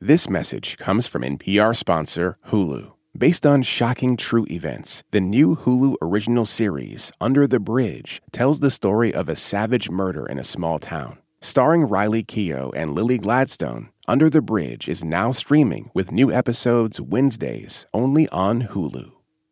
This message comes from NPR sponsor Hulu. Based on shocking true events, the new Hulu original series, Under the Bridge, tells the story of a savage murder in a small town. Starring Riley Keough and Lily Gladstone, Under the Bridge is now streaming with new episodes Wednesdays only on Hulu.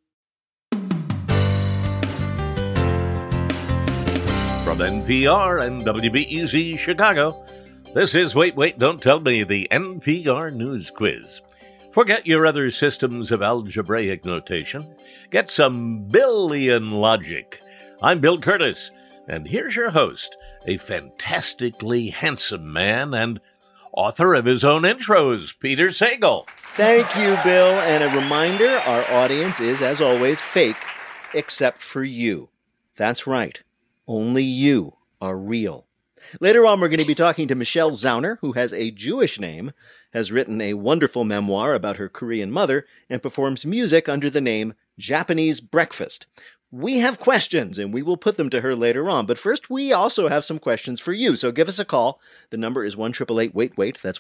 From NPR and WBEZ Chicago, this is Wait, Wait, Don't Tell Me, the NPR News Quiz. Forget your other systems of algebraic notation. Get some billion logic. I'm Bill Curtis, and here's your host, a fantastically handsome man and author of his own intros, Peter Sagal. Thank you, Bill. And a reminder, our audience is, as always, fake, except for you. That's right. Only you are real. Later on, we're going to be talking to Michelle Zauner, who has a Jewish name, has written a wonderful memoir about her Korean mother, and performs music under the name Japanese Breakfast. We have questions, and we will put them to her later on. But first, we also have some questions for you. So give us a call. The number is 1-888-WAIT-WAIT. That's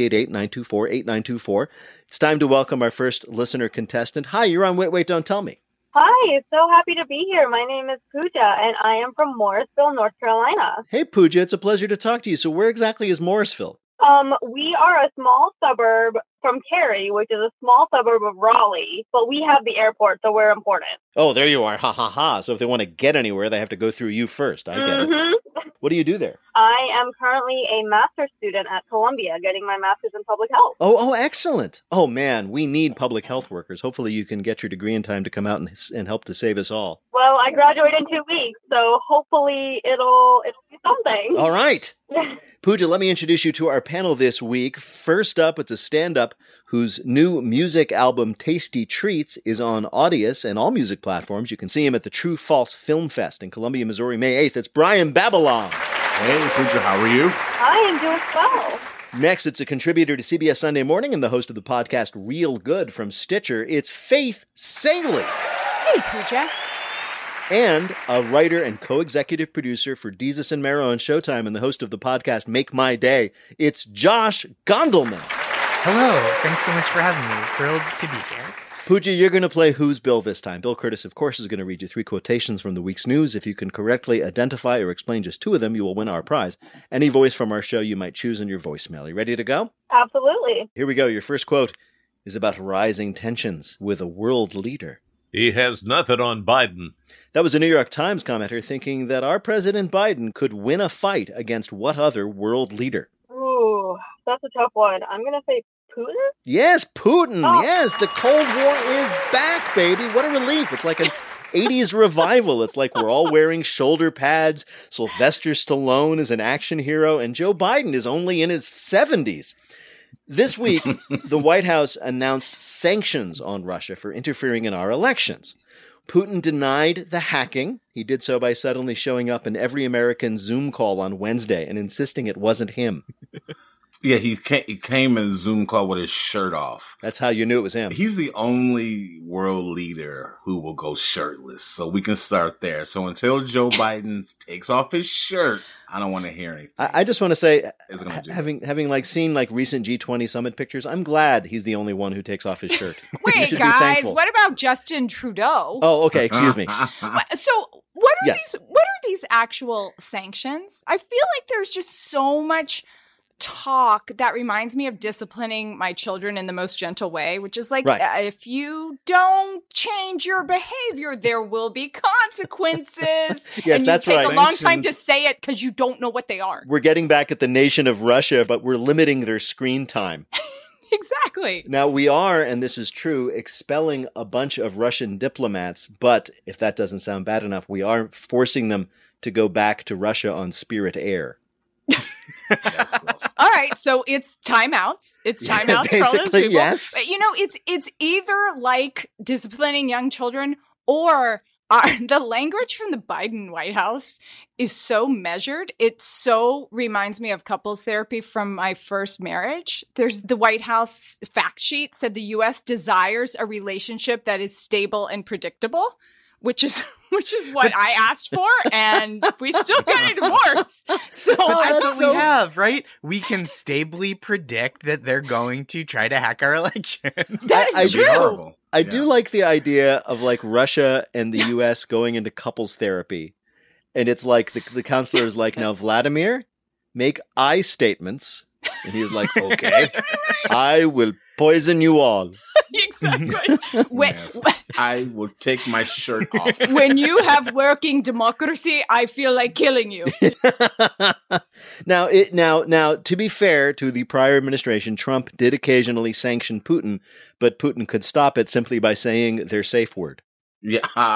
1-888-924-8924. It's time to welcome our first listener contestant. Hi, you're on Wait, Wait, Don't Tell Me. Hi, so happy to be here. My name is Pooja, and I am from Morrisville, North Carolina. Hey, Pooja, it's a pleasure to talk to you. So where exactly is Morrisville? We are a small suburb from Cary, which is a small suburb of Raleigh, but we have the airport, so we're important. Oh, there you are. Ha, ha, ha. So if they want to get anywhere, they have to go through you first. I get it. What do you do there? I am currently a master's student at Columbia, getting my master's in public health. Oh, excellent. Oh, man, we need public health workers. Hopefully you can get your degree in time to come out and help to save us all. Well, I graduate in 2 weeks, so hopefully it'll be something. All right. Pooja, let me introduce you to our panel this week. First up, it's a stand-up whose new music album, Tasty Treats, is on Audius and all music platforms. You can see him at the True False Film Fest in Columbia, Missouri, May 8th. It's Brian Babylon. Hey, Pooja, how are you? I am doing well. Next, it's a contributor to CBS Sunday Morning and the host of the podcast Real Good from Stitcher. It's Faith Salie. Hey, Pooja. And a writer and co-executive producer for Desus and Mero on Showtime and the host of the podcast Make My Day. It's Josh Gondelman. Hello. Thanks so much for having me. Thrilled to be here. Pooja, you're going to play Who's Bill this time. Bill Curtis, of course, is going to read you 3 quotations from the week's news. If you can correctly identify or explain just 2 of them, you will win our prize. Any voice from our show you might choose in your voicemail. You ready to go? Absolutely. Here we go. Your first quote is about rising tensions with a world leader. He has nothing on Biden. That was a New York Times commenter thinking that our President Biden could win a fight against what other world leader? Ooh, that's a tough one. I'm going to say Putin? Yes, Putin. Oh. Yes, the Cold War is back, baby. What a relief. It's like an 80s revival. It's like we're all wearing shoulder pads. Sylvester Stallone is an action hero, and Joe Biden is only in his 70s. This week, the White House announced sanctions on Russia for interfering in our elections. Putin denied the hacking. He did so by suddenly showing up in every American Zoom call on Wednesday and insisting it wasn't him. Yeah, he came in a Zoom call with his shirt off. That's how you knew it was him. He's the only world leader who will go shirtless, so we can start there. So until Joe Biden takes off his shirt, I don't want to hear anything. I just want to say, having seen recent G20 summit pictures, I'm glad he's the only one who takes off his shirt. Wait, guys, what about Justin Trudeau? Oh, okay, excuse me. So what are these actual sanctions? I feel like there's just so much talk that reminds me of disciplining my children in the most gentle way, which is like, if you don't change your behavior, there will be consequences. Yes, and that's you take right. a long time to say it because you don't know what they are. We're getting back at the nation of Russia, but we're limiting their screen time. Exactly. Now, we are, and this is true, expelling a bunch of Russian diplomats, but if that doesn't sound bad enough, we are forcing them to go back to Russia on Spirit Air. That's close. All right, so it's timeouts. It's timeouts for all those people. Yes. You know, it's either like disciplining young children or the language from the Biden White House is so measured. It so reminds me of couples therapy from my first marriage. There's the White House fact sheet said the U.S. desires a relationship that is stable and predictable, which is what I asked for, and we still got a divorce. So But that's what so- we have, right? We can stably predict that they're going to try to hack our election. that I is do- true. Horrible. I do like the idea of like Russia and the U.S. going into couples therapy. And it's like the counselor is like, now, Vladimir, make I statements. And he's like, okay, I will poison you all. Exactly. When, Yes. I will take my shirt off. when you have working democracy, I feel like killing you. Now, to be fair to the prior administration, Trump did occasionally sanction Putin, but Putin could stop it simply by saying their safe word. Yeah.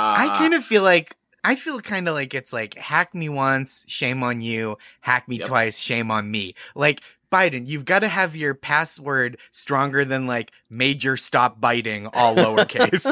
I feel kind of like it's like, hack me once, shame on you. Hack me twice, shame on me. Like, Biden, you've got to have your password stronger than like major stop biting, all lowercase.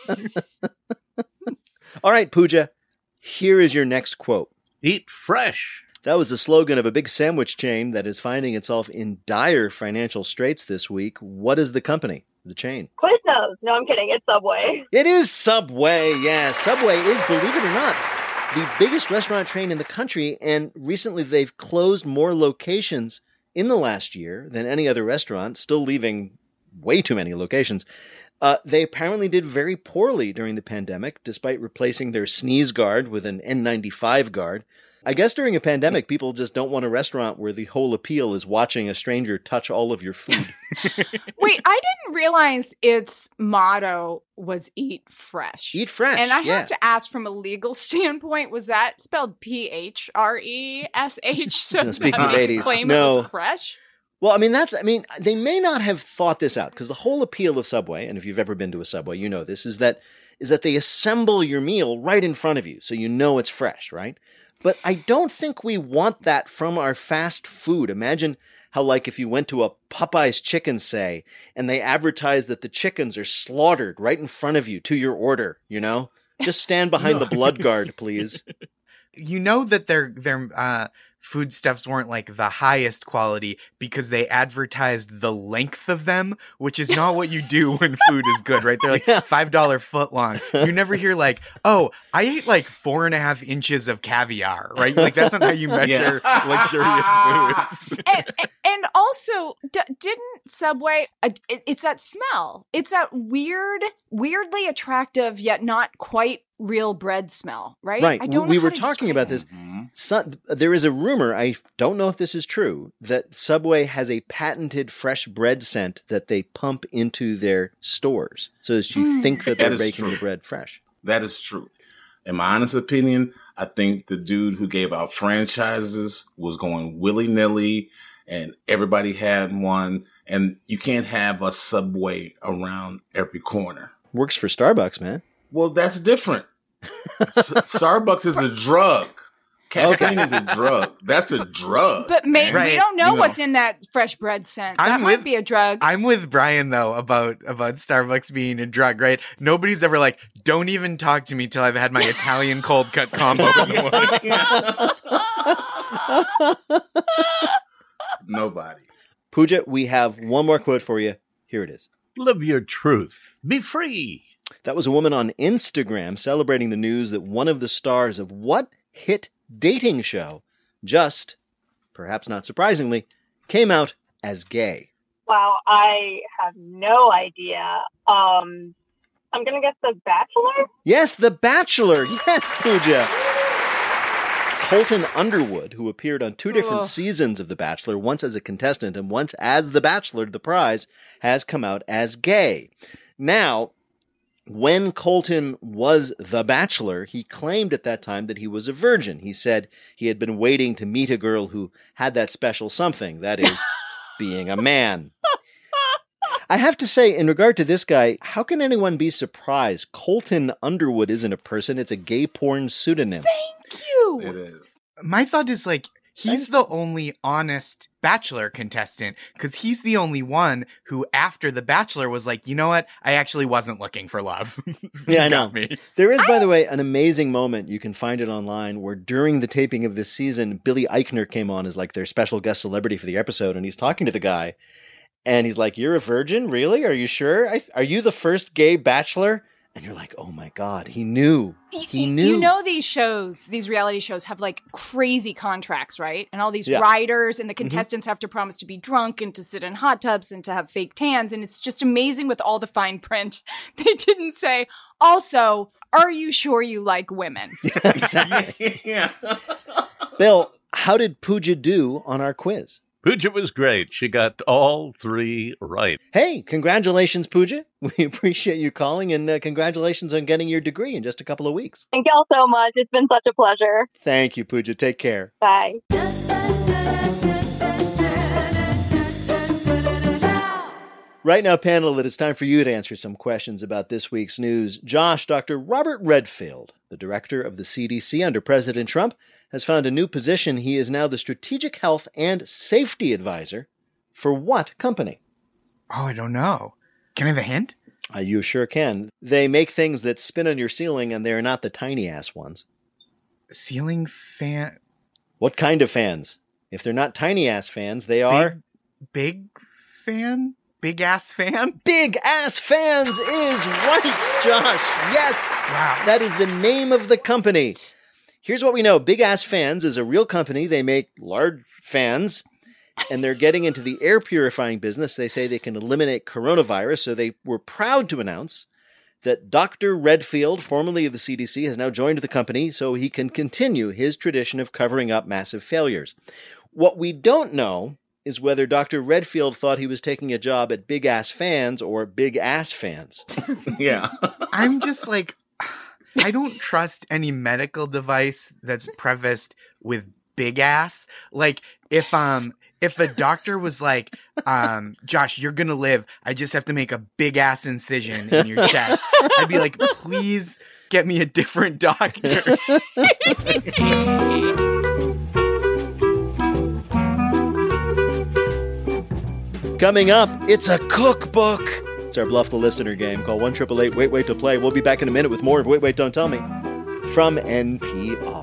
All right, Pooja, here is your next quote. Eat fresh. That was the slogan of a big sandwich chain that is finding itself in dire financial straits this week. What is the company, the chain? Quiznos. No, I'm kidding. It's Subway. It is Subway. Yeah, Subway is, believe it or not, the biggest restaurant chain in the country, and recently they've closed more locations in the last year than any other restaurant, still leaving way too many locations. They apparently did very poorly during the pandemic, despite replacing their sneeze guard with an N95 guard. I guess during a pandemic, people just don't want a restaurant where the whole appeal is watching a stranger touch all of your food. Wait, I didn't realize its motto was eat fresh. Eat fresh, And I yeah. have to ask from a legal standpoint, was that spelled PHRESH? So No, speaking that of they could 80s, claim no. it was fresh? Well, they may not have thought this out, because the whole appeal of Subway, and if you've ever been to a Subway, you know this, is that they assemble your meal right in front of you, so you know it's fresh, right? But I don't think we want that from our fast food. Imagine how, like, if you went to a Popeye's chicken, say, and they advertise that the chickens are slaughtered right in front of you to your order, you know? Just stand behind the blood guard, please. You know that their foodstuffs weren't like the highest quality because they advertised the length of them, which is not what you do when food is good, right? They're like $5 foot long. You never hear like, oh, I ate like 4.5 inches of caviar, right? Like that's not how you measure luxurious foods. And also, didn't Subway, it's that smell. It's that weirdly attractive, yet not quite real bread smell, right? Right. I don't know We how were to talking describe about it. this. There is a rumor, I don't know if this is true, that Subway has a patented fresh bread scent that they pump into their stores so as you think that they're That is baking true. the bread fresh. That is true. In my honest opinion, I think the dude who gave out franchises was going willy-nilly and everybody had one, and you can't have a Subway around every corner. Works for Starbucks, man. Well, that's different. Starbucks is a drug. Caffeine is a drug. That's a drug. But we Right. don't know You know. what's in that fresh bread scent. I'm That might with- be a drug. I'm with Brian though about Starbucks being a drug, right? Nobody's ever like, don't even talk to me till I've had my Italian cold cut combo. Nobody. Pooja, we have one more quote for you. Here it is. Live your truth. Be free. That was a woman on Instagram celebrating the news that one of the stars of what hit dating show just, perhaps not surprisingly, came out as gay. Wow, I have no idea. I'm gonna guess The Bachelor. Yes, The Bachelor. Yes, Pooja. Colton Underwood, who appeared on two different Ugh. seasons of The Bachelor, once as a contestant and once as The Bachelor, the prize, has come out as gay. Now, when Colton was The Bachelor, he claimed at that time that he was a virgin. He said he had been waiting to meet a girl who had that special something, that is, being a man. I have to say, in regard to this guy, how can anyone be surprised? Colton Underwood isn't a person, it's a gay porn pseudonym. Thank you. It is. My thought is like, he's the only honest Bachelor contestant because he's the only one who, after The Bachelor, was like, you know what? I actually wasn't looking for love. Yeah, I You know. got me. There is, by the way, an amazing moment, you can find it online, where during the taping of this season, Billy Eichner came on as like their special guest celebrity for the episode, and he's talking to the guy, and he's like, "You're a virgin? Really? Are you sure? Are you the first gay bachelor?" And you're like, oh my God, he knew. He knew. You know, these reality shows have like crazy contracts, right? And all these writers and the contestants have to promise to be drunk and to sit in hot tubs and to have fake tans. And it's just amazing with all the fine print. They didn't say, also, are you sure you like women? Exactly. Yeah. Bill, how did Pooja do on our quiz? Pooja was great. She got all 3 right. Hey, congratulations, Pooja. We appreciate you calling, and congratulations on getting your degree in just a couple of weeks. Thank y'all so much. It's been such a pleasure. Thank you, Pooja. Take care. Bye. Right now, panel, it is time for you to answer some questions about this week's news. Josh, Dr. Robert Redfield, the director of the CDC under President Trump, has found a new position. He is now the Strategic Health and Safety Advisor for what company? Oh, I don't know. Can I have a hint? You sure can. They make things that spin on your ceiling, and they're not the tiny-ass ones. Ceiling fan? What kind of fans? If they're not tiny-ass fans, they are... Big fan? Big-ass fan? Big-ass fans is right, Josh. Yes! Wow. That is the name of the company. Here's what we know. Big Ass Fans is a real company. They make large fans, and they're getting into the air purifying business. They say they can eliminate coronavirus, so they were proud to announce that Dr. Redfield, formerly of the CDC, has now joined the company so he can continue his tradition of covering up massive failures. What we don't know is whether Dr. Redfield thought he was taking a job at Big Ass Fans or Big Ass Fans. Yeah. I'm just like... I don't trust any medical device that's prefaced with big ass. Like if a doctor was like, Josh, you're gonna live. I just have to make a big ass incision in your chest. I'd be like, please get me a different doctor. Coming up, it's a cookbook. It's our Bluff the Listener game. Call 1-888-WAIT-WAIT to play. We'll be back in a minute with more of Wait, Wait, Don't Tell Me from NPR.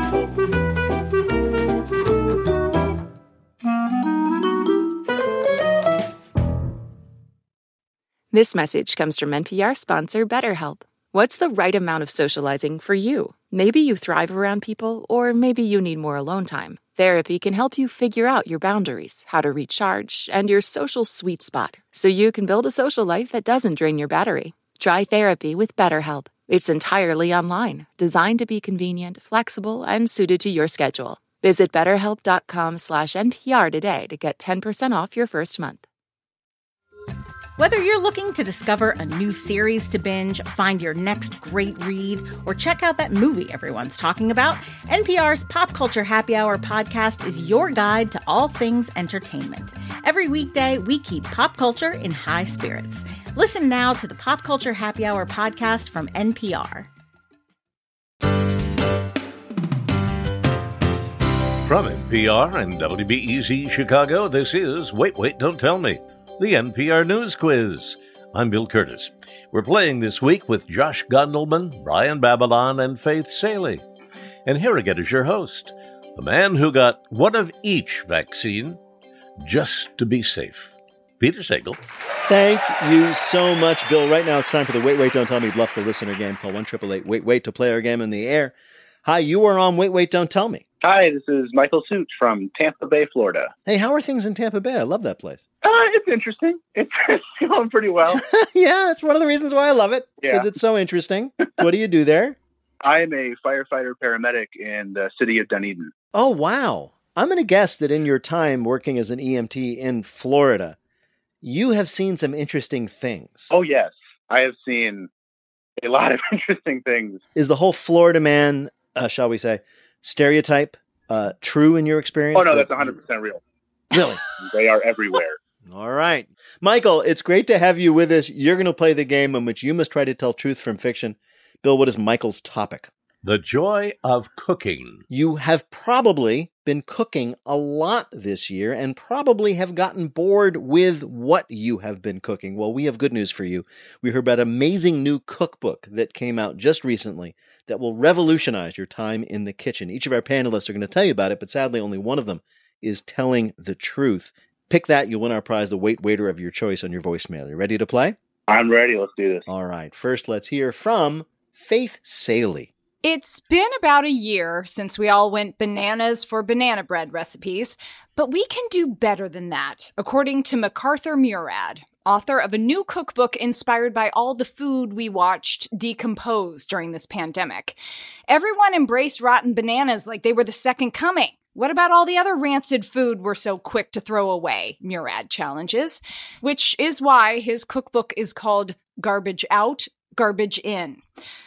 This message comes from NPR sponsor BetterHelp. What's the right amount of socializing for you? Maybe you thrive around people, or maybe you need more alone time. Therapy can help you figure out your boundaries, how to recharge, and your social sweet spot, so you can build a social life that doesn't drain your battery. Try therapy with BetterHelp. It's entirely online, designed to be convenient, flexible, and suited to your schedule. Visit BetterHelp.com/NPR today to get 10% off your first month. Whether you're looking to discover a new series to binge, find your next great read, or check out that movie everyone's talking about, NPR's Pop Culture Happy Hour podcast is your guide to all things entertainment. Every weekday, we keep pop culture in high spirits. Listen now to the Pop Culture Happy Hour podcast from NPR. From NPR and WBEZ Chicago, this is Wait, Wait, Don't Tell Me, the NPR News Quiz. I'm Bill Curtis. We're playing this week with Josh Gondelman, Brian Babylon, and Faith Saley. And here again is your host, the man who got one of each vaccine just to be safe, Peter Sagal. Thank you so much, Bill. Right now it's time for the Wait, Wait, Don't Tell Me Bluff the Listener game. Call 1-888-WAIT-WAIT to play our game in the air. Hi, you are on Wait, Wait, Don't Tell Me. Hi, this is Michael Such from Tampa Bay, Florida. Hey, how are things in Tampa Bay? I love that place. It's interesting. It's going pretty well. Yeah, it's one of the reasons why I love it, because Yeah. it's so interesting. What do you do there? I am a firefighter paramedic in the city of Dunedin. Oh, wow. I'm going to guess that in your time working as an EMT in Florida, you have seen some interesting things. Oh, yes. I have seen a lot of interesting things. Is the whole Florida man, shall we say, stereotype true in your experience? Oh, no, that's 100% real. Really? They are everywhere. All right. Michael, it's great to have you with us. You're going to play the game in which you must try to tell truth from fiction. Bill, what is Michael's topic? The joy of cooking. You have probably been cooking a lot this year and probably have gotten bored with what you have been cooking. Well, we have good news for you. We heard about an amazing new cookbook that came out just recently that will revolutionize your time in the kitchen. Each of our panelists are going to tell you about it, but sadly only one of them is telling the truth. Pick that, you'll win our prize, the Wait Waiter of your choice on your voicemail. You ready to play? I'm ready. Let's do this. All right. First, let's hear from Faith Saley. It's been about a year since we all went bananas for banana bread recipes, but we can do better than that, according to MacArthur Murad, author of a new cookbook inspired by all the food we watched decompose during this pandemic. Everyone embraced rotten bananas like they were the second coming. What about all the other rancid food we're so quick to throw away? Murad challenges, which is why his cookbook is called Garbage Out, Garbage In.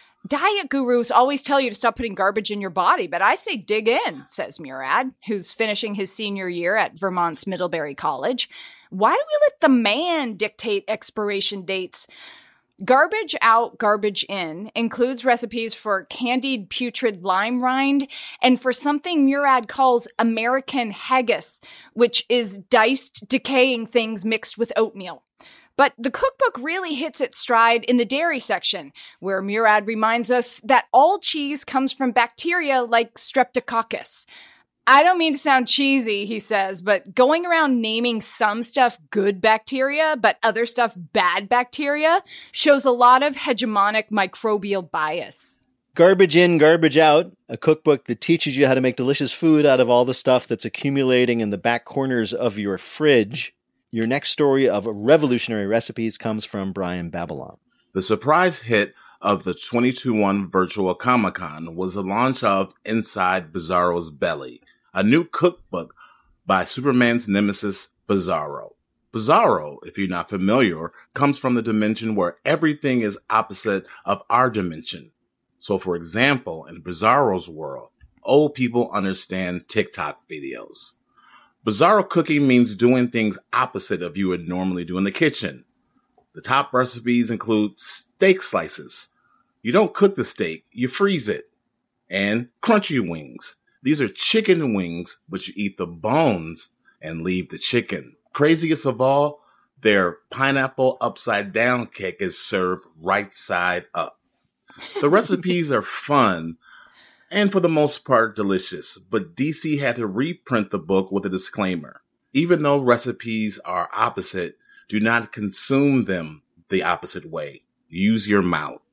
Diet gurus always tell you to stop putting garbage in your body, but I say dig in, says Murad, who's finishing his senior year at Vermont's Middlebury College. Why do we let the man dictate expiration dates? Garbage Out, Garbage In includes recipes for candied putrid lime rind and for something Murad calls American haggis, which is diced, decaying things mixed with oatmeal. But the cookbook really hits its stride in the dairy section, where Murad reminds us that all cheese comes from bacteria like Streptococcus. I don't mean to sound cheesy, he says, but going around naming some stuff good bacteria, but other stuff bad bacteria, shows a lot of hegemonic microbial bias. Garbage In, Garbage Out, a cookbook that teaches you how to make delicious food out of all the stuff that's accumulating in the back corners of your fridge. Your next story of revolutionary recipes comes from Brian Babylon. The surprise hit of the 2021 Virtual Comic-Con was the launch of Inside Bizarro's Belly, a new cookbook by Superman's nemesis, Bizarro. Bizarro, if you're not familiar, comes from the dimension where everything is opposite of our dimension. So, for example, in Bizarro's world, old people understand TikTok videos. Bizarro cooking means doing things opposite of you would normally do in the kitchen. The top recipes include steak slices. You don't cook the steak, you freeze it. And crunchy wings. These are chicken wings, but you eat the bones and leave the chicken. Craziest of all, their pineapple upside down cake is served right side up. The recipes are fun and for the most part delicious, but DC had to reprint the book with a disclaimer. Even though recipes are opposite, do not consume them the opposite way. Use your mouth.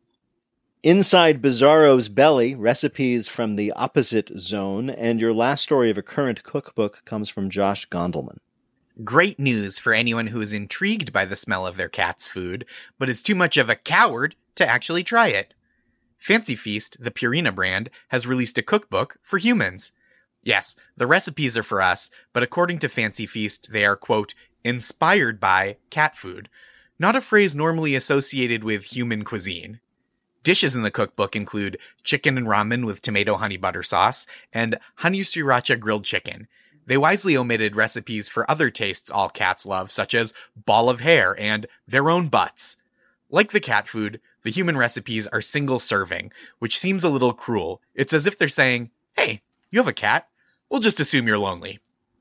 Inside Bizarro's Belly, recipes from the opposite zone, and your last story of a current cookbook comes from Josh Gondelman. Great news for anyone who is intrigued by the smell of their cat's food, but is too much of a coward to actually try it. Fancy Feast, the Purina brand, has released a cookbook for humans. Yes, the recipes are for us, but according to Fancy Feast, they are, quote, inspired by cat food, not a phrase normally associated with human cuisine. Dishes in the cookbook include chicken and ramen with tomato honey butter sauce and honey sriracha grilled chicken. They wisely omitted recipes for other tastes all cats love, such as ball of hair and their own butts. Like the cat food, the human recipes are single serving, which seems a little cruel. It's as if they're saying, hey, you have a cat? We'll just assume you're lonely.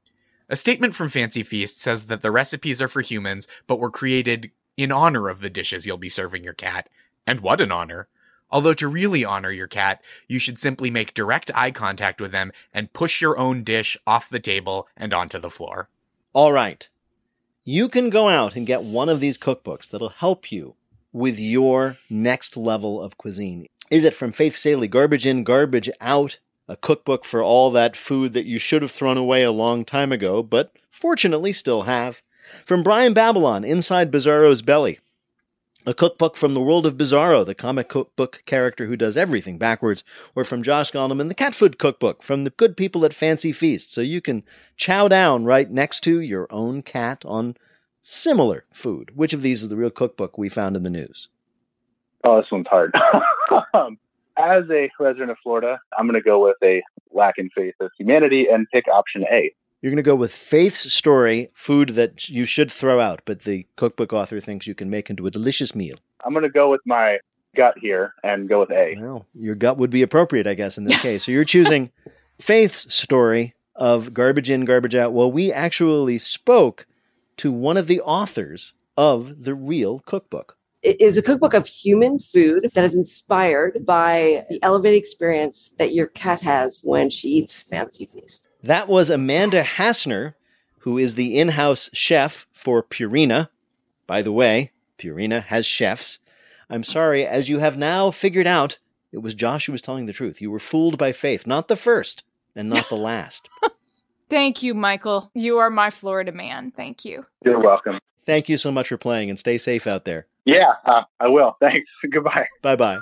A statement from Fancy Feast says that the recipes are for humans, but were created in honor of the dishes you'll be serving your cat. And what an honor. Although to really honor your cat, you should simply make direct eye contact with them and push your own dish off the table and onto the floor. All right. You can go out and get one of these cookbooks that'll help you with your next level of cuisine. Is it from Faith Saley, Garbage In, Garbage Out, a cookbook for all that food that you should have thrown away a long time ago, but fortunately still have? From Brian Babylon, Inside Bizarro's Belly, a cookbook from the world of Bizarro, the comic book character who does everything backwards, or from Josh Gondelman, the cat food cookbook from the good people at Fancy Feast, so you can chow down right next to your own cat on similar food. Which of these is the real cookbook we found in the news? Oh, this one's hard. As a resident of Florida, I'm going to go with a lack in faith of humanity and pick option A. You're going to go with Faith's story, food that you should throw out, but the cookbook author thinks you can make into a delicious meal. I'm going to go with my gut here and go with A. Well, your gut would be appropriate, I guess, in this case. So you're choosing Faith's story of Garbage In, Garbage Out. Well, we actually spoke to one of the authors of the real cookbook. It is a cookbook of human food that is inspired by the elevated experience that your cat has when she eats Fancy Feast. That was Amanda Hassner, who is the in-house chef for Purina. By the way, Purina has chefs. I'm sorry, as you have now figured out, it was Josh who was telling the truth. You were fooled by Faith, not the first and not the last. Thank you, Michael. You are my Florida man. Thank you. You're welcome. Thank you so much for playing, and stay safe out there. Yeah, I will. Thanks. Goodbye. Bye-bye.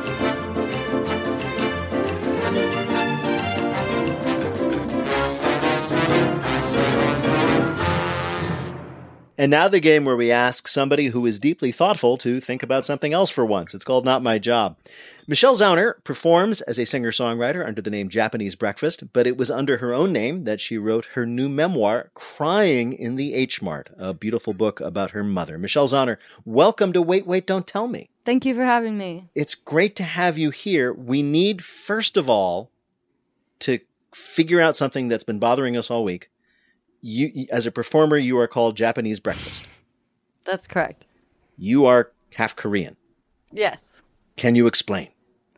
And now the game where we ask somebody who is deeply thoughtful to think about something else for once. It's called Not My Job. Michelle Zauner performs as a singer-songwriter under the name Japanese Breakfast, but it was under her own name that she wrote her new memoir, Crying in the H Mart, a beautiful book about her mother. Michelle Zauner, welcome to Wait, Wait, Don't Tell Me. Thank you for having me. It's great to have you here. We need, first of all, to figure out something that's been bothering us all week. You, as a performer, you are called Japanese Breakfast. That's correct. You are half Korean. Yes. Can you explain?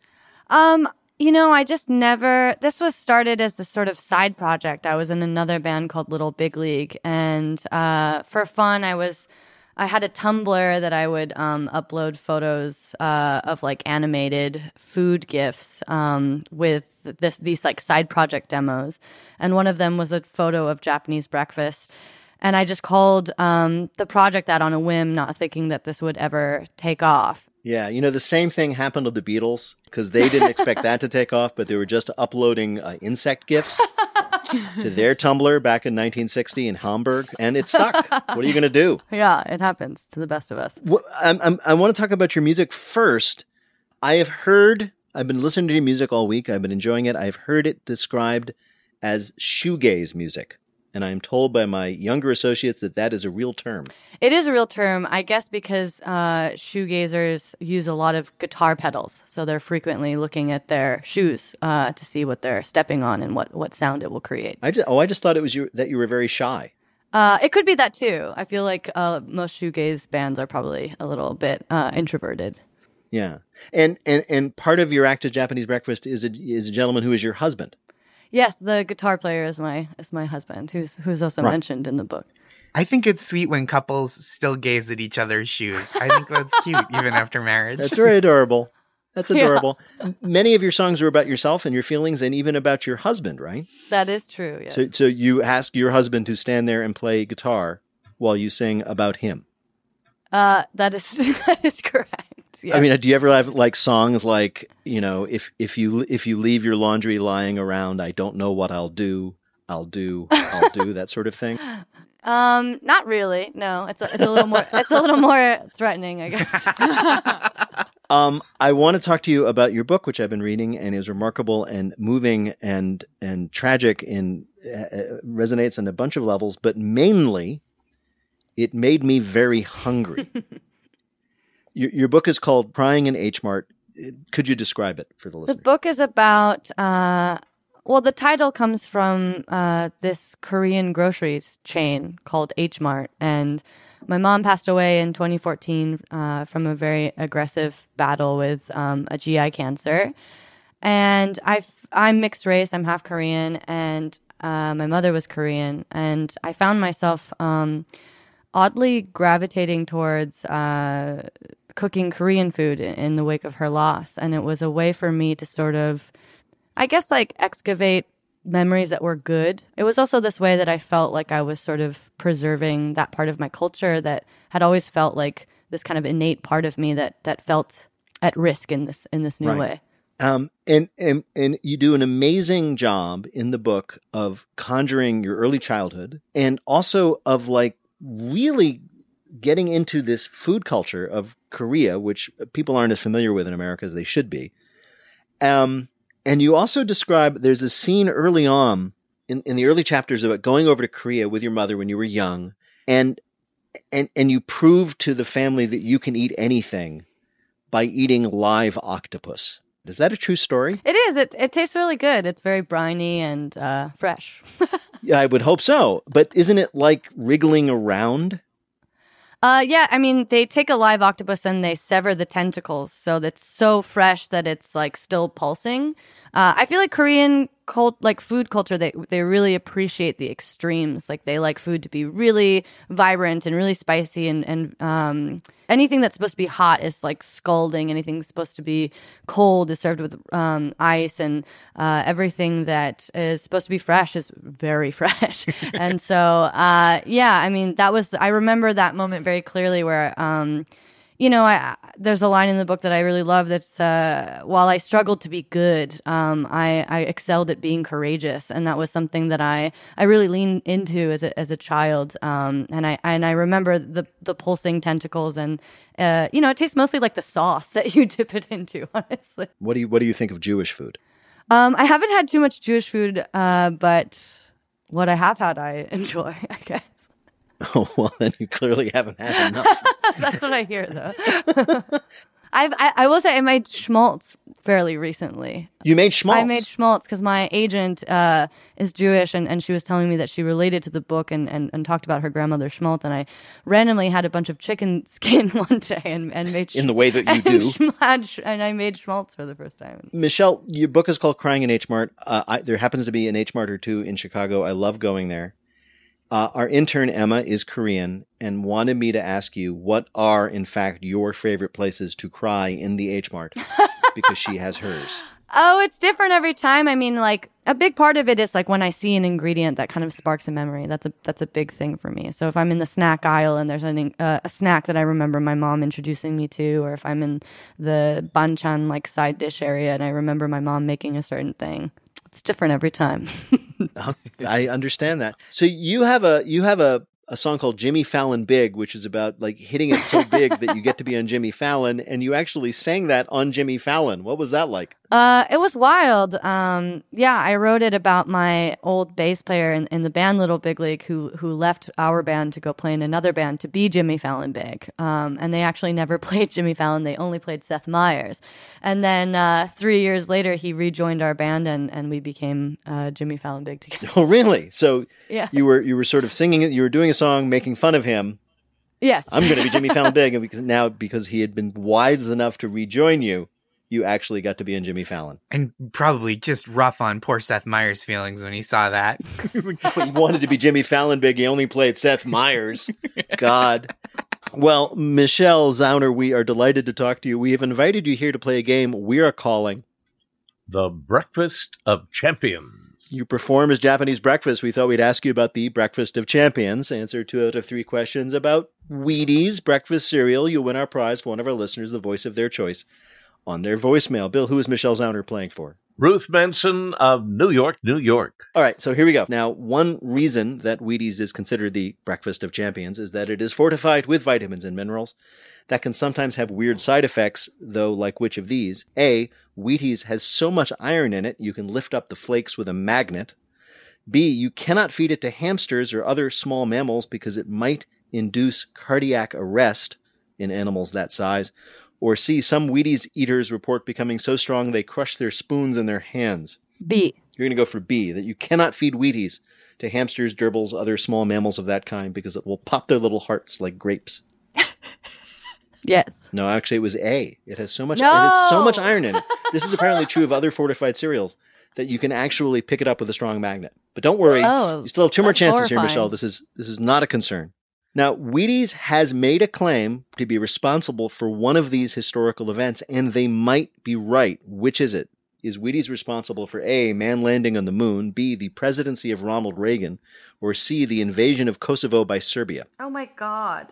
I just never, this was started as this sort of side project. I was in another band called Little Big League, and for fun, I had a Tumblr that I would upload photos of like animated food GIFs with these like side project demos. And one of them was a photo of Japanese breakfast. And I just called the project that on a whim, not thinking that this would ever take off. Yeah, the same thing happened to the Beatles because they didn't expect that to take off, but they were just uploading insect GIFs to their Tumblr back in 1960 in Hamburg, and it stuck. What are you going to do? Yeah, it happens to the best of us. Well, I want to talk about your music first. I've been listening to your music all week. I've been enjoying it. I've heard it described as shoegaze music. And I'm told by my younger associates that is a real term. It is a real term, I guess, because shoegazers use a lot of guitar pedals. So they're frequently looking at their shoes to see what they're stepping on and what sound it will create. I just thought it was that you were very shy. It could be that, too. I feel like most shoegaze bands are probably a little bit introverted. Yeah. And part of your act at Japanese Breakfast is a gentleman who is your husband. Yes, the guitar player is my husband, who's also mentioned in the book. I think it's sweet when couples still gaze at each other's shoes. I think that's cute, even after marriage. That's very adorable. That's adorable. Yeah. Many of your songs are about yourself and your feelings and even about your husband, right? That is true, yes. So you ask your husband to stand there and play guitar while you sing about him. That is correct. Yes. I mean, do you ever have like songs like, if you leave your laundry lying around, I don't know what I'll do, that sort of thing? Not really. No, it's a little more threatening, I guess. I want to talk to you about your book, which I've been reading and is remarkable and moving and tragic and resonates on a bunch of levels, but mainly it made me very hungry. Your book is called Crying in H Mart. Could you describe it for the listener? The book is about, the title comes from this Korean groceries chain called H Mart. And my mom passed away in 2014 from a very aggressive battle with a GI cancer. And I'm mixed race. I'm half Korean. And my mother was Korean. And I found myself oddly gravitating towards cooking Korean food in the wake of her loss. And it was a way for me to sort of, I guess, like excavate memories that were good. It was also this way that I felt like I was sort of preserving that part of my culture that had always felt like this kind of innate part of me that felt at risk in this new way. And you do an amazing job in the book of conjuring your early childhood and also of like really getting into this food culture of Korea, which people aren't as familiar with in America as they should be. And you also describe, there's a scene early on in the early chapters about going over to Korea with your mother when you were young, and you prove to the family that you can eat anything by eating live octopus. Is that a true story? It is. It tastes really good. It's very briny and fresh. Yeah, I would hope so. But isn't it like wriggling around? Yeah, I mean, they take a live octopus and they sever the tentacles, so that's so fresh that it's like still pulsing. I feel like Korean food culture, they really appreciate the extremes. Like they like food to be really vibrant and really spicy, and anything that's supposed to be hot is like scalding. Anything that's supposed to be cold is served with ice, and everything that is supposed to be fresh is very fresh. And so, I mean, I remember that moment very clearly where, there's a line in the book that I really love that's, while I struggled to be good, I excelled at being courageous. And that was something that I really leaned into as a child. And I remember the pulsing tentacles, and, it tastes mostly like the sauce that you dip it into, honestly. What do you think of Jewish food? I haven't had too much Jewish food, but what I have had, I enjoy, I guess. Oh, well, then you clearly haven't had enough. That's what I hear, though. I will say I made schmaltz fairly recently. You made schmaltz? I made schmaltz because my agent is Jewish, and she was telling me that she related to the book and talked about her grandmother's schmaltz, and I randomly had a bunch of chicken skin one day and made in the way that you do. And I made schmaltz for the first time. Michelle, your book is called Crying in H Mart. There happens to be an H Mart or two in Chicago. I love going there. Our intern, Emma, is Korean and wanted me to ask you what are, in fact, your favorite places to cry in the H Mart, because she has hers. Oh, it's different every time. I mean, like, a big part of it is, like, when I see an ingredient that kind of sparks a memory. That's a big thing for me. So if I'm in the snack aisle and there's a snack that I remember my mom introducing me to, or if I'm in the banchan, like, side dish area and I remember my mom making a certain thing, it's different every time. I understand that. So you have a song called Jimmy Fallon Big, which is about like hitting it so big that you get to be on Jimmy Fallon, and you actually sang that on Jimmy Fallon. What was that like? It was wild. I wrote it about my old bass player in the band Little Big League who left our band to go play in another band to be Jimmy Fallon Big. And they actually never played Jimmy Fallon. They only played Seth Meyers. And then 3 years later, he rejoined our band and we became Jimmy Fallon Big together. Oh, really? So yeah. you were sort of singing it. You were doing a song making fun of him. Yes. I'm going to be Jimmy Fallon Big. And because he had been wise enough to rejoin you, you actually got to be in Jimmy Fallon. And probably just rough on poor Seth Meyers' feelings when he saw that. He wanted to be Jimmy Fallon Big. He only played Seth Meyers. God. Well, Michelle Zauner, we are delighted to talk to you. We have invited you here to play a game we are calling The Breakfast of Champions. You perform as Japanese breakfast. We thought we'd ask you about the Breakfast of Champions. Answer 2 out of 3 questions about Wheaties breakfast cereal. You'll win our prize for one of our listeners, the voice of their choice, on their voicemail. Bill, who is Michelle Zauner playing for? Ruth Manson of New York, New York. All right, so here we go. Now, one reason that Wheaties is considered the Breakfast of Champions is that it is fortified with vitamins and minerals that can sometimes have weird side effects, though, like which of these? A, Wheaties has so much iron in it, you can lift up the flakes with a magnet. B, you cannot feed it to hamsters or other small mammals because it might induce cardiac arrest in animals that size. Or C, some Wheaties eaters report becoming so strong they crush their spoons in their hands. B. You're going to go for B, that you cannot feed Wheaties to hamsters, gerbils, other small mammals of that kind because it will pop their little hearts like grapes. Yes. No, actually it was A. It has so much iron in it. This is apparently true of other fortified cereals that you can actually pick it up with a strong magnet. But don't worry, you still have 2 more chances here, Michelle. This is not a concern. Now, Wheaties has made a claim to be responsible for one of these historical events, and they might be right. Which is it? Is Wheaties responsible for A, man landing on the moon, B, the presidency of Ronald Reagan, or C, the invasion of Kosovo by Serbia? Oh my God.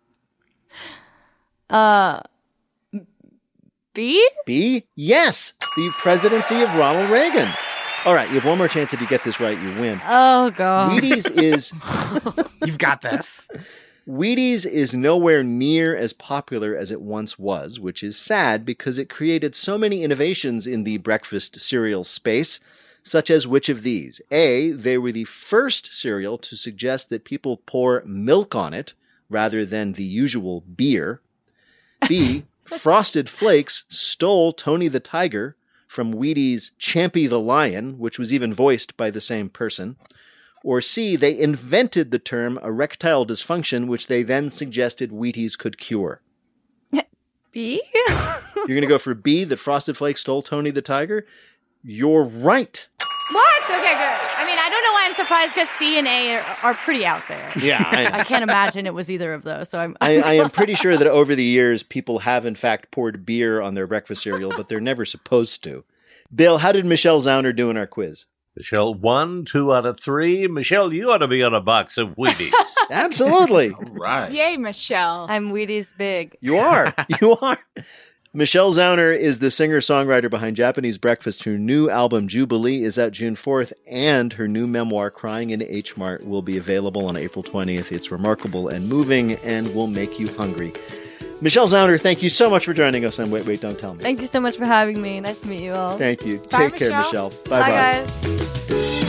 B? B? Yes! The presidency of Ronald Reagan. All right, you have one more chance. If you get this right, you win. Oh, God. Wheaties is... You've got this. Wheaties is nowhere near as popular as it once was, which is sad because it created so many innovations in the breakfast cereal space, such as which of these? A, they were the first cereal to suggest that people pour milk on it rather than the usual beer. B, Frosted Flakes stole Tony the Tiger from Wheaties' Champy the Lion, which was even voiced by the same person. Or C, they invented the term erectile dysfunction, which they then suggested Wheaties could cure. B? You're going to go for B, that Frosted Flakes stole Tony the Tiger? You're right. What? Okay, good. I mean, I don't know why I'm surprised because C and A are pretty out there. Yeah. I can't imagine it was either of those. So I am pretty sure that over the years, people have in fact poured beer on their breakfast cereal, but they're never supposed to. Bill, how did Michelle Zauner do in our quiz? Michelle won 2 out of 3. Michelle, you ought to be on a box of Wheaties. Absolutely. All right. Yay, Michelle. I'm Wheaties big. You are. You are. Michelle Zauner is the singer-songwriter behind Japanese Breakfast. Her new album, Jubilee, is out June 4th, and her new memoir, Crying in H Mart, will be available on April 20th. It's remarkable and moving and will make you hungry. Michelle Zauner, thank you so much for joining us on Wait, Wait, Don't Tell Me. Thank you so much for having me. Nice to meet you all. Thank you. Bye, Take care, Michelle. Michelle. Bye-bye. Bye, guys.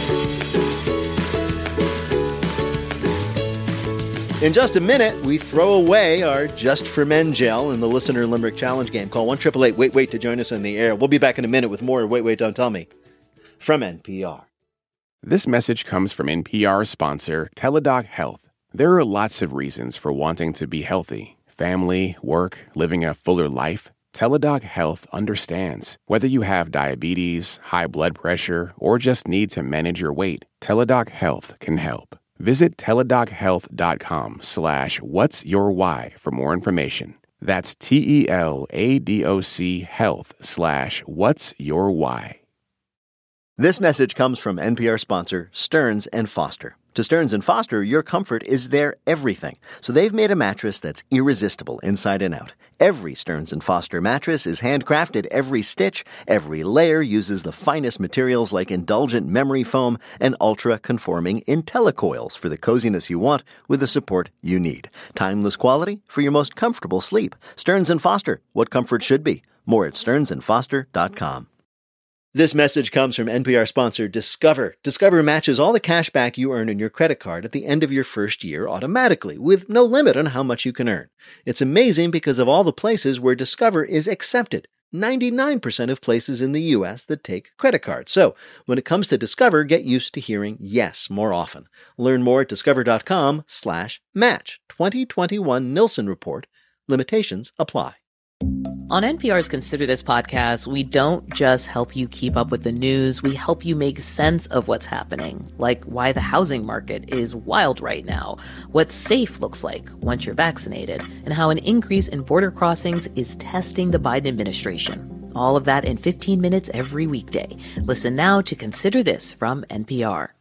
In just a minute, we throw away our Just for Men gel in the Listener Limerick Challenge game. Call 1-888-WAIT-WAIT to join us on the air. We'll be back in a minute with more Wait, Wait, Don't Tell Me from NPR. This message comes from NPR sponsor Teladoc Health. There are lots of reasons for wanting to be healthy. Family, work, living a fuller life. Teladoc Health understands. Whether you have diabetes, high blood pressure, or just need to manage your weight, Teladoc Health can help. Visit teladochealth.com/whatsyourwhy for more information. That's TELADOC health/whatsyourwhy. This message comes from NPR sponsor Stearns & Foster. To Stearns & Foster, your comfort is their everything. So they've made a mattress that's irresistible inside and out. Every Stearns & Foster mattress is handcrafted. Every stitch, every layer uses the finest materials like indulgent memory foam and ultra-conforming IntelliCoils for the coziness you want with the support you need. Timeless quality for your most comfortable sleep. Stearns & Foster, what comfort should be. More at stearnsandfoster.com. This message comes from NPR sponsor Discover. Discover matches all the cash back you earn on your credit card at the end of your first year automatically, with no limit on how much you can earn. It's amazing because of all the places where Discover is accepted. 99% of places in the U.S. that take credit cards. So, when it comes to Discover, get used to hearing yes more often. Learn more at discover.com/match. 2021 Nielsen Report. Limitations apply. On NPR's Consider This podcast, we don't just help you keep up with the news, we help you make sense of what's happening, like why the housing market is wild right now, what safe looks like once you're vaccinated, and how an increase in border crossings is testing the Biden administration. All of that in 15 minutes every weekday. Listen now to Consider This from NPR.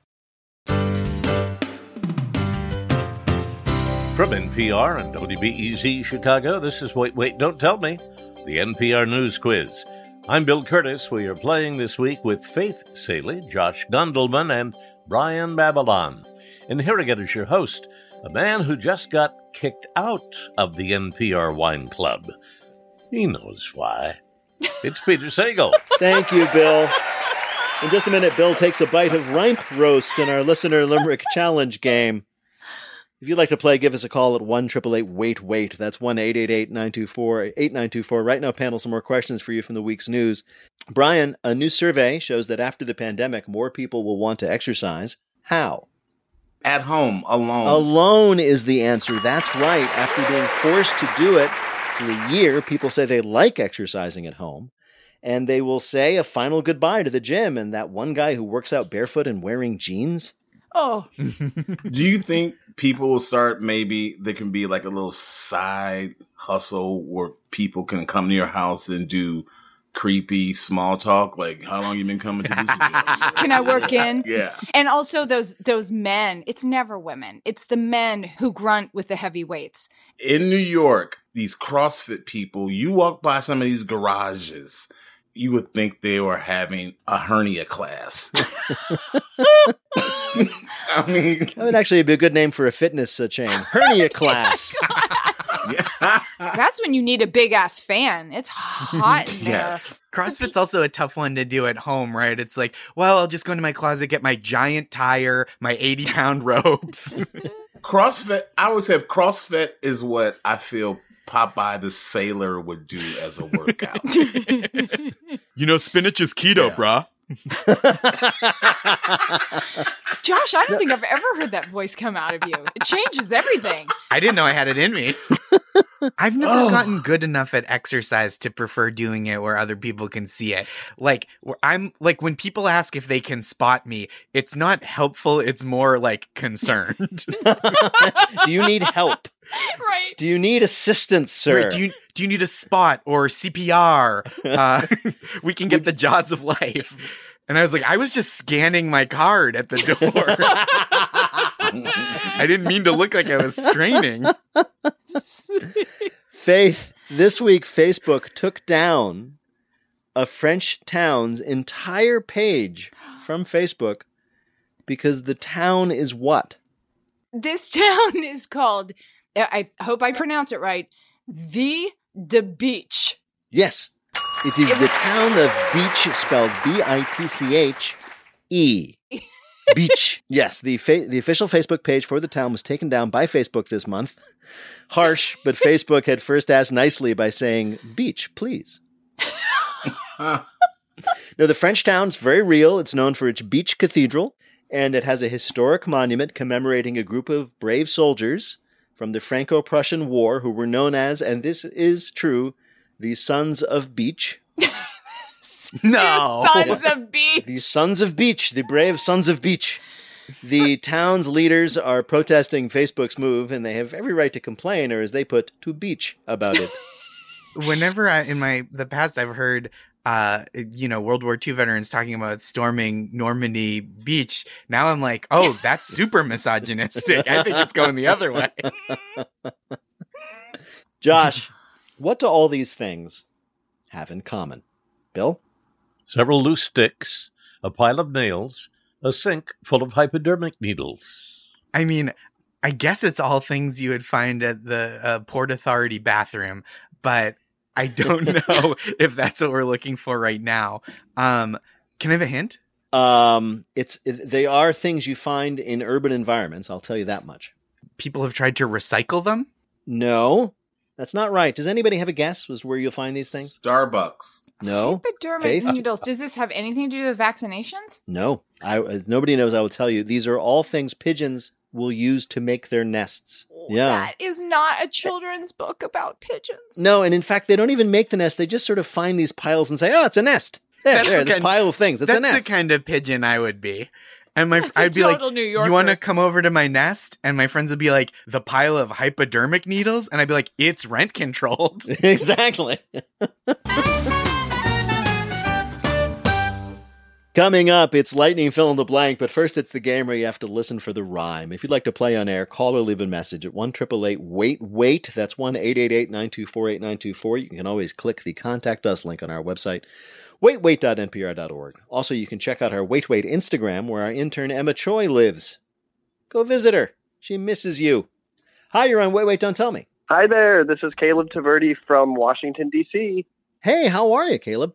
From NPR and WBEZ Chicago, this is Wait, Wait, Don't Tell Me, the NPR News Quiz. I'm Bill Curtis. We are playing this week with Faith Saley, Josh Gondelman, and Brian Babylon. And here again is your host, a man who just got kicked out of the NPR Wine Club. He knows why. It's Peter Sagal. Thank you, Bill. In just a minute, Bill takes a bite of Ripe Roast in our Listener Limerick Challenge game. If you'd like to play, give us a call at 1-888-WAIT-WAIT. That's 1-888-924-8924. Right now, panel, some more questions for you from the week's news. Brian, a new survey shows that after the pandemic, more people will want to exercise. How? At home, alone. Alone is the answer. That's right. After being forced to do it for a year, people say they like exercising at home. And they will say a final goodbye to the gym and that one guy who works out barefoot and wearing jeans. Oh. Do you think people will start, maybe there can be like a little side hustle where people can come to your house and do creepy small talk, like how long you been coming to this gym? Can I work in? Yeah. And also those men, it's never women. It's the men who grunt with the heavy weights. In New York, these CrossFit people, you walk by some of these garages, you would think they were having a hernia class. I mean, that would actually be a good name for a fitness chain. Hernia class. That's when you need a big ass fan. It's hot in there. Yes. CrossFit's also a tough one to do at home, right? It's like, well, I'll just go into my closet, get my giant tire, my 80-pound ropes. CrossFit, I always say CrossFit is what I feel Popeye the Sailor would do as a workout. You know, spinach is keto, brah. Josh, I don't think I've ever heard that voice come out of you. It changes everything. I didn't know I had it in me. I've never gotten good enough at exercise to prefer doing it where other people can see it. Like, I'm like, when people ask if they can spot me, it's not helpful. It's more like concerned. Do you need help? Right. Do you need assistance, sir? Right. Do you need a spot or CPR? We can get the jaws of life. And I was like, I was just scanning my card at the door. I didn't mean to look like I was straining. Faith, this week Facebook took down a French town's entire page from Facebook because the town is what? This town is called, I hope I pronounce it right, Vie de Beach. Yes. It is the town of Beach, spelled B-I-T-C-H-E. Beach. Yes, the official Facebook page for the town was taken down by Facebook this month. Harsh, but Facebook had first asked nicely by saying, beach, please. No, the French town's very real. It's known for its beach cathedral, and it has a historic monument commemorating a group of brave soldiers from the Franco-Prussian War who were known as, and this is true, the Sons of Beach. No. Sons of Beach. The Sons of Beach, the brave Sons of Beach. The town's leaders are protesting Facebook's move, and they have every right to complain, or as they put, to beach about it. Whenever in the past I've heard, World War II veterans talking about storming Normandy Beach, now I'm like, oh, that's super misogynistic. I think it's going the other way. Josh, what do all these things have in common? Bill? Several loose sticks, a pile of nails, a sink full of hypodermic needles. I mean, I guess it's all things you would find at the Port Authority bathroom, but I don't know if that's what we're looking for right now. Can I have a hint? They are things you find in urban environments, I'll tell you that much. People have tried to recycle them? No, that's not right. Does anybody have a guess as where you'll find these things? Starbucks. No. Hypodermic Faith? needles. Does this have anything to do with vaccinations? No. Nobody knows. I will tell you. These are all things pigeons will use to make their nests. Yeah. That is not a children's book about pigeons. No, and in fact, they don't even make the nest. They just sort of find these piles and say, oh, it's a nest. There, this pile of things. It's a nest. That's the kind of pigeon I would be. And I'd be like, New Yorker. You want to come over to my nest? And my friends would be like, the pile of hypodermic needles? And I'd be like, it's rent controlled. Exactly. Coming up, it's Lightning Fill in the Blank, but first it's the game where you have to listen for the rhyme. If you'd like to play on air, call or leave a message at 1-888-WAIT-WAIT. That's 1-888-924-8924. You can always click the Contact Us link on our website, waitwait.npr.org. Also, you can check out our Wait Wait Instagram, where our intern Emma Choi lives. Go visit her. She misses you. Hi, you're on Wait Wait, Don't Tell Me. Hi there. This is Caleb Taverdi from Washington, D.C. Hey, how are you, Caleb?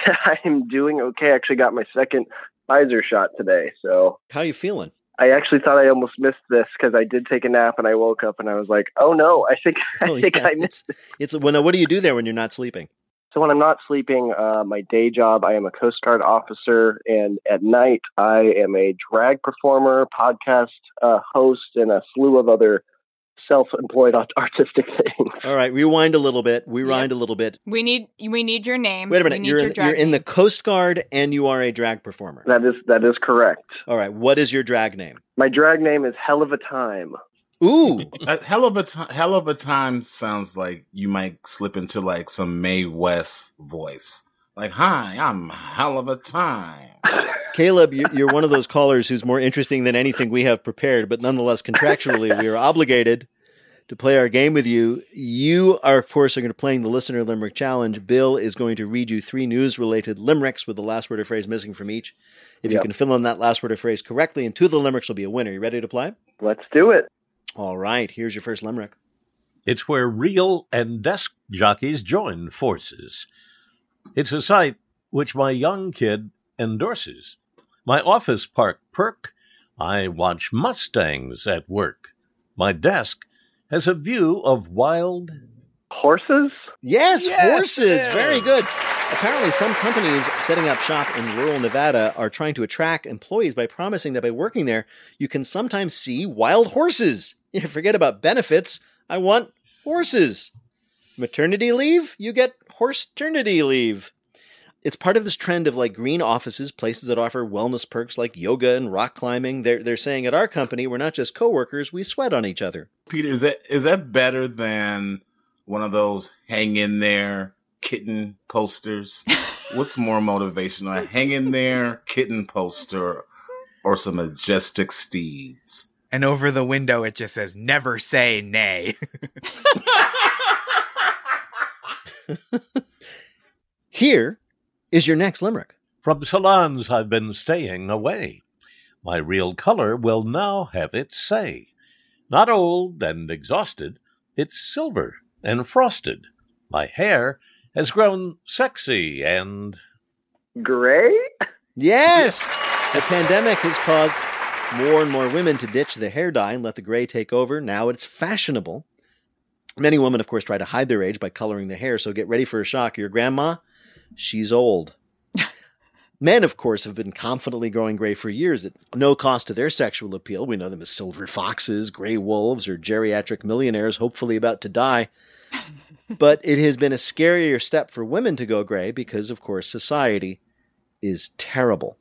I'm doing okay. I actually got my second Pfizer shot today. So how you feeling? I actually thought I almost missed this because I did take a nap and I woke up and I was like, oh no, I think I missed it. It's when. What do you do there when you're not sleeping? So when I'm not sleeping, my day job, I am a Coast Guard officer, and at night I am a drag performer, podcast host, and a slew of other self-employed artistic things. All right, rewind a little bit. A little bit. We need your name. Wait a minute. You're in the Coast Guard and you are a drag performer. That is correct. All right. What is your drag name? My drag name is Hell of a Time. Ooh, Hell of a Time sounds like you might slip into like some Mae West voice. Like, hi, I'm Hell of a Time. Caleb, you're one of those callers who's more interesting than anything we have prepared, but nonetheless, contractually, we are obligated to play our game with you. You are, of course, going to play the Listener Limerick Challenge. Bill is going to read you 3 news-related limericks with the last word or phrase missing from each. If you can fill in that last word or phrase correctly, and 2 of the limericks will be a winner. You ready to play? Let's do it. All right, here's your first limerick. It's where real and desk jockeys join forces. It's a sight which my young kid endorses. My office park perk, I watch Mustangs at work. My desk has a view of wild horses? Yes, horses. Yeah. Very good. Apparently, some companies setting up shop in rural Nevada are trying to attract employees by promising that by working there, you can sometimes see wild horses. Yeah, forget about benefits. I want horses. maternity leave, you get horse-ternity leave. It's part of this trend of like green offices, places that offer wellness perks like yoga and rock climbing. They're saying at our company, we're not just coworkers, we sweat on each other. Peter, is that better than one of those hang in there kitten posters? What's more motivational, a hang in there kitten poster or some majestic steeds? And over the window, it just says, never say nay. Here is your next limerick. From salons I've been staying away. My real color will now have its say. Not old and exhausted, it's silver and frosted. My hair has grown sexy and... gray? Yes! The pandemic has caused more and more women to ditch the hair dye and let the gray take over. Now it's fashionable. Many women, of course, try to hide their age by coloring their hair, so get ready for a shock. Your grandma, she's old. Men, of course, have been confidently growing gray for years at no cost to their sexual appeal. We know them as silver foxes, gray wolves, or geriatric millionaires hopefully about to die. But it has been a scarier step for women to go gray because, of course, society is terrible.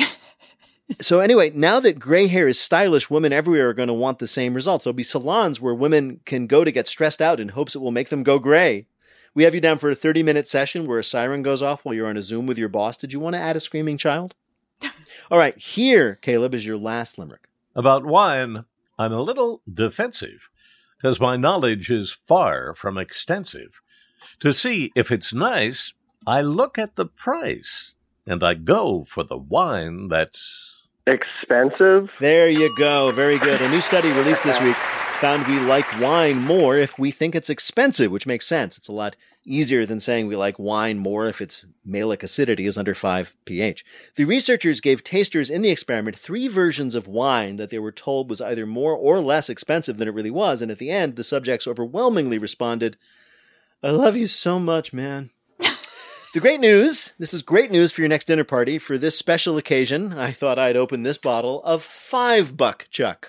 So anyway, now that gray hair is stylish, women everywhere are going to want the same results. There'll be salons where women can go to get stressed out in hopes it will make them go gray. We have you down for a 30-minute session where a siren goes off while you're on a Zoom with your boss. Did you want to add a screaming child? All right, here, Caleb, is your last limerick. About wine, I'm a little defensive, because my knowledge is far from extensive. To see if it's nice, I look at the price, and I go for the wine that's... expensive? There you go. Very good. A new study released this week found we like wine more if we think it's expensive, which makes sense. It's a lot easier than saying we like wine more if its malic acidity is under 5 pH. The researchers gave tasters in the experiment 3 versions of wine that they were told was either more or less expensive than it really was, and at the end, the subjects overwhelmingly responded, I love you so much, man. The great news, this is great news for your next dinner party. For this special occasion, I thought I'd open this bottle of $5 Chuck.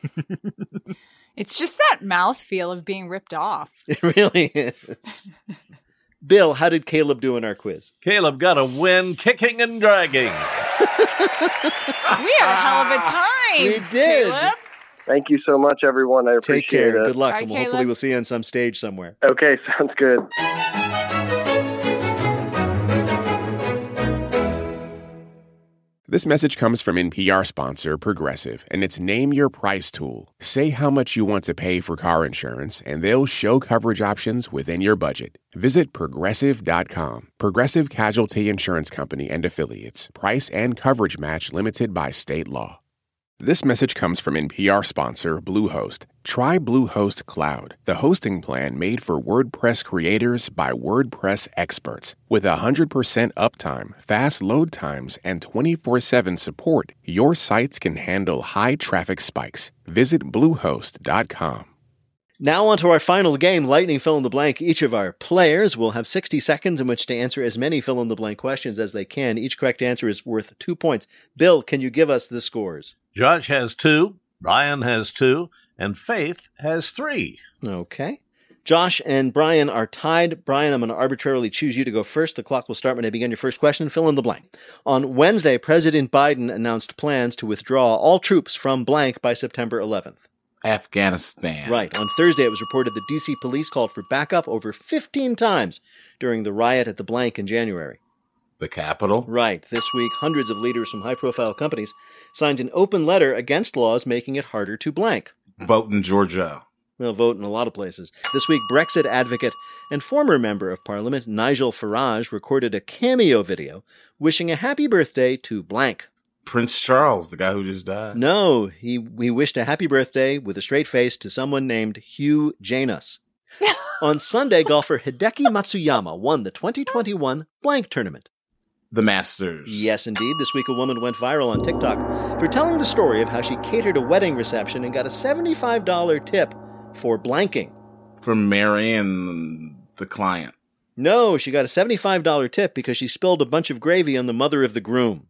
It's just that mouthfeel of being ripped off. It really is. Bill, how did Caleb do in our quiz? Caleb got a win kicking and dragging. We had a hell of a time. We did. Caleb. Thank you so much, everyone. I appreciate Take care. it. Good luck. Bye, And Caleb. hopefully we'll see you on some stage somewhere. Okay, sounds good. This message comes from NPR sponsor Progressive, and it's Name Your Price tool. Say how much you want to pay for car insurance, and they'll show coverage options within your budget. Visit Progressive.com. Progressive Casualty Insurance Company and Affiliates. Price and coverage match limited by state law. This message comes from NPR sponsor Bluehost. Try Bluehost Cloud, the hosting plan made for WordPress creators by WordPress experts. With 100% uptime, fast load times, and 24/7 support, your sites can handle high traffic spikes. Visit Bluehost.com. Now on to our final game, Lightning Fill in the Blank. Each of our players will have 60 seconds in which to answer as many fill in the blank questions as they can. Each correct answer is worth 2 points. Bill, can you give us the scores? Josh has 2, Brian has 2, and Faith has 3. Okay. Josh and Brian are tied. Brian, I'm going to arbitrarily choose you to go first. The clock will start when I begin your first question. Fill in the blank. On Wednesday, President Biden announced plans to withdraw all troops from blank by September 11th. Afghanistan. Right. On Thursday, it was reported that D.C. police called for backup over 15 times during the riot at the blank in January. The Capitol. Right. This week, hundreds of leaders from high-profile companies signed an open letter against laws making it harder to blank. Vote in Georgia. Well, vote in a lot of places. This week, Brexit advocate and former member of Parliament Nigel Farage recorded a cameo video wishing a happy birthday to blank. Prince Charles, the guy who just died. No, he wished a happy birthday with a straight face to someone named Hugh Janus. On Sunday, golfer Hideki Matsuyama won the 2021 blank tournament. The Masters. Yes, indeed. This week, a woman went viral on TikTok for telling the story of how she catered a wedding reception and got a $75 tip for blanking. For marrying the client. No, she got a $75 tip because she spilled a bunch of gravy on the mother of the groom.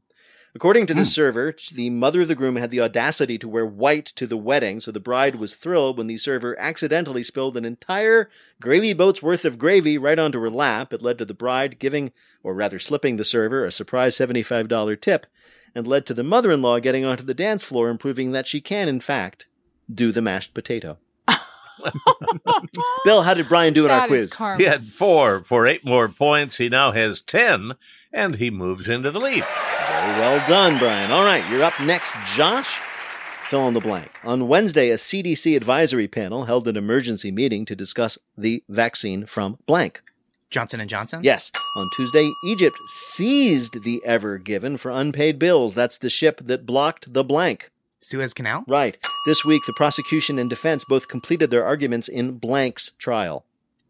According to the server, the mother of the groom had the audacity to wear white to the wedding, so the bride was thrilled when the server accidentally spilled an entire gravy boat's worth of gravy right onto her lap. It led to the bride giving, or rather slipping the server, a surprise $75 tip, and led to the mother-in-law getting onto the dance floor and proving that she can, in fact, do the mashed potato. Bill, how did Brian do in our quiz? He had 4 for 8 more points. He now has 10, and he moves into the lead. Very well done, Brian. All right, you're up next, Josh. Fill in the blank. On Wednesday, a CDC advisory panel held an emergency meeting to discuss the vaccine from blank. Johnson & Johnson? Yes. On Tuesday, Egypt seized the Ever Given for unpaid bills. That's the ship that blocked the blank. Suez Canal? Right. This week, the prosecution and defense both completed their arguments in Blank's trial.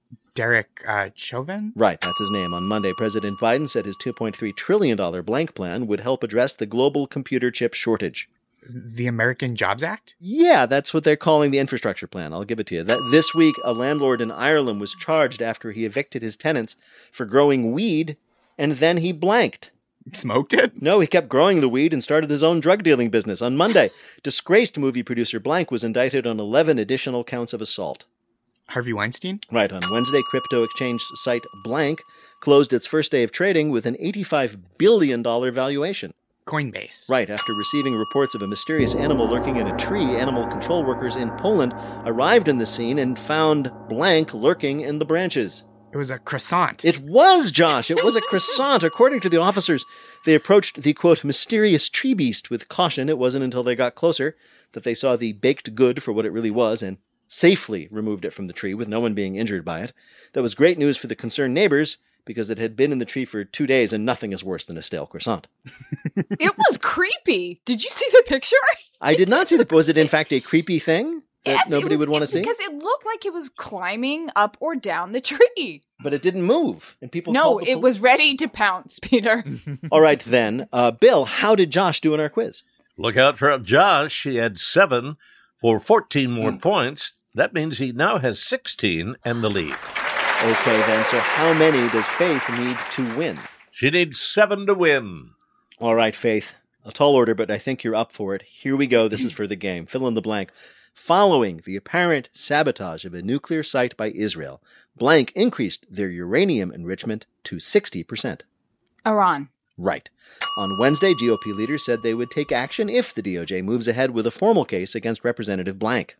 Derek Chauvin? Right, that's his name. On Monday, President Biden said his $2.3 trillion blank plan would help address the global computer chip shortage. The American Jobs Act? Yeah, that's what they're calling the infrastructure plan. I'll give it to you. This week, a landlord in Ireland was charged after he evicted his tenants for growing weed, and then he blanked. Smoked it? No, he kept growing the weed and started his own drug dealing business. On Monday, disgraced movie producer Blank was indicted on 11 additional counts of assault. Harvey Weinstein? Right. On Wednesday, crypto exchange site Blank closed its first day of trading with an $85 billion valuation. Coinbase. Right. After receiving reports of a mysterious animal lurking in a tree, animal control workers in Poland arrived in the scene and found Blank lurking in the branches. It was a croissant. It was, Josh. It was a croissant. According to the officers, they approached the, quote, mysterious tree beast with caution. It wasn't until they got closer that they saw the baked good for what it really was and safely removed it from the tree with no one being injured by it. That was great news for the concerned neighbors because it had been in the tree for 2 days and nothing is worse than a stale croissant. It was creepy. Did you see the picture? I did not see the... Was it in fact a creepy thing? That nobody would want to see? Because it looked like it was climbing up or down the tree. But it didn't move. And people No, it was ready to pounce, Peter. All right, then. Bill, how did Josh do in our quiz? Look out for Josh. He had 7 for 14 more points. That means he now has 16 and the lead. Okay, then. So how many does Faith need to win? She needs 7 to win. All right, Faith. A tall order, but I think you're up for it. Here we go. This is for the game. Fill in the blank. Following the apparent sabotage of a nuclear site by Israel, blank increased their uranium enrichment to 60%. Iran. Right. On Wednesday, GOP leaders said they would take action if the DOJ moves ahead with a formal case against Representative blank.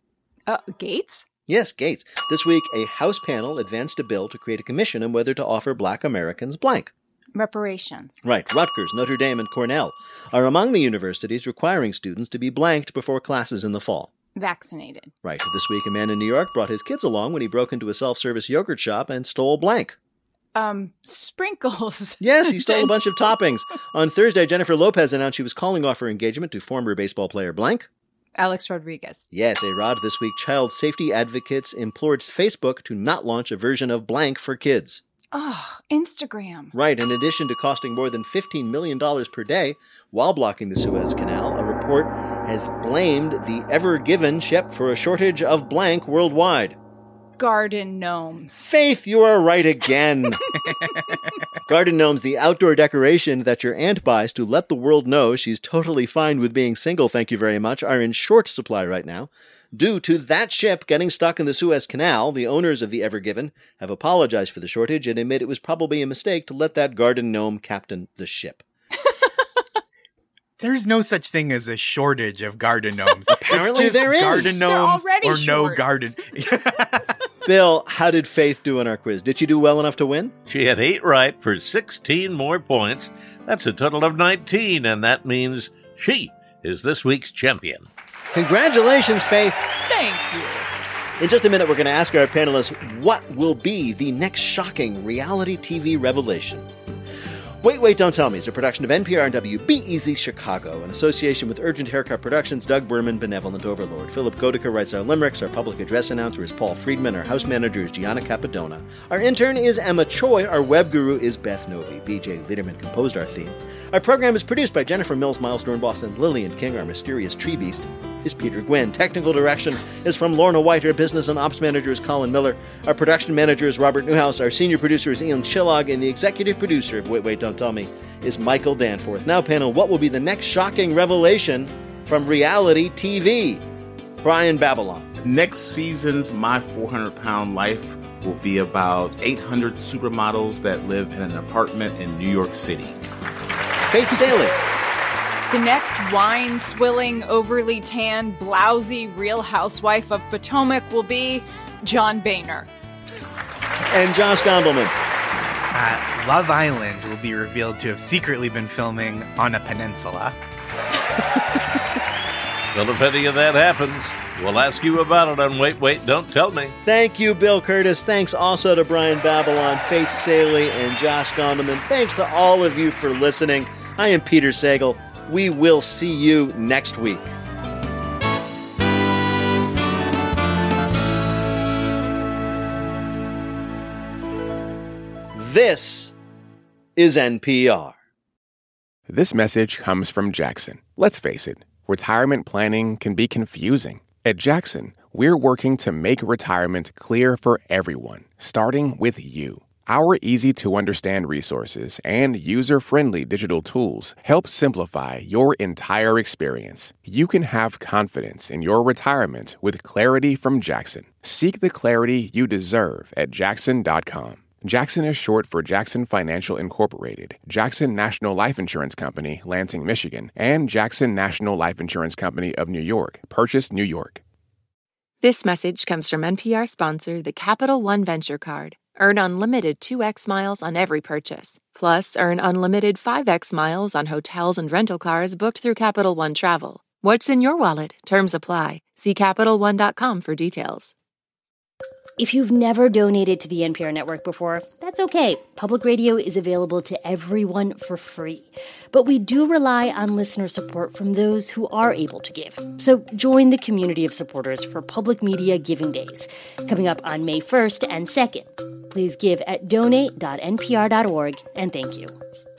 Gates? Yes, Gates. This week, a House panel advanced a bill to create a commission on whether to offer black Americans blank. Reparations. Right. Rutgers, Notre Dame, and Cornell are among the universities requiring students to be blanked before classes in the fall. Vaccinated. Right. This week, a man in New York brought his kids along when he broke into a self-service yogurt shop and stole blank. Sprinkles. Yes, he stole a bunch of toppings. On Thursday, Jennifer Lopez announced she was calling off her engagement to former baseball player blank. Alex Rodriguez. Yes, A-Rod. This week, child safety advocates implored Facebook to not launch a version of blank for kids. Oh, Instagram. Right. In addition to costing more than $15 million per day while blocking the Suez Canal, a report has blamed the Ever Given ship for a shortage of blank worldwide. Garden gnomes. Faith, you are right again. Garden gnomes, the outdoor decoration that your aunt buys to let the world know she's totally fine with being single, thank you very much, are in short supply right now. Due to that ship getting stuck in the Suez Canal, the owners of the Ever Given have apologized for the shortage and admit it was probably a mistake to let that garden gnome captain the ship. There's no such thing as a shortage of garden gnomes. Apparently there is. Garden gnomes or short. no garden. Bill, how did Faith do in our quiz? Did she do well enough to win? She had 8 right for 16 more points. That's a total of 19, and that means she is this week's champion. Congratulations, Faith. Thank you. In just a minute, we're going to ask our panelists what will be the next shocking reality TV revelation. Wait, Don't Tell Me is a production of NPR and WBEZ Chicago in association with Urgent Haircut Productions, Doug Berman, Benevolent Overlord. Philip Goedeke writes our limericks. Our public address announcer is Paul Friedman. Our house manager is Gianna Capadona. Our intern is Emma Choi. Our web guru is Beth Novi. BJ Liederman composed our theme. Our program is produced by Jennifer Mills, Miles Dornbos, and Lillian King, our mysterious tree beast. is Peter Gwynn. Technical direction is from Lorna White. Our business and ops manager is Colin Miller. Our production manager is Robert Newhouse. Our senior producer is Ian Chillog. And the executive producer of Wait, Wait, Don't Tell Me is Michael Danforth. Now, panel, what will be the next shocking revelation from reality TV? Brian Babylon. Next season's My 400-Pound Life will be about 800 supermodels that live in an apartment in New York City. Faith Saley. The next wine-swilling, overly tan, blousy Real Housewife of Potomac will be John Boehner. And Josh Gondelman. Love Island will be revealed to have secretly been filming on a peninsula. Well, if any of that happens, we'll ask you about it on Wait, Wait, Don't Tell Me. Thank you, Bill Curtis. Thanks also to Brian Babylon, Faith Saley, and Josh Gondelman. Thanks to all of you for listening. I am Peter Sagal. We will see you next week. This is NPR. This message comes from Jackson. Let's face it, retirement planning can be confusing. At Jackson, we're working to make retirement clear for everyone, starting with you. Our easy-to-understand resources and user-friendly digital tools help simplify your entire experience. You can have confidence in your retirement with clarity from Jackson. Seek the clarity you deserve at Jackson.com. Jackson is short for Jackson Financial Incorporated, Jackson National Life Insurance Company, Lansing, Michigan, and Jackson National Life Insurance Company of New York, Purchase, New York. This message comes from NPR sponsor, the Capital One Venture Card. Earn unlimited 2x miles on every purchase. Plus, earn unlimited 5x miles on hotels and rental cars booked through Capital One Travel. What's in your wallet? Terms apply. See CapitalOne.com for details. If you've never donated to the NPR network before, that's okay. Public radio is available to everyone for free. But we do rely on listener support from those who are able to give. So join the community of supporters for Public Media Giving Days, coming up on May 1st and 2nd. Please give at donate.npr.org, and thank you.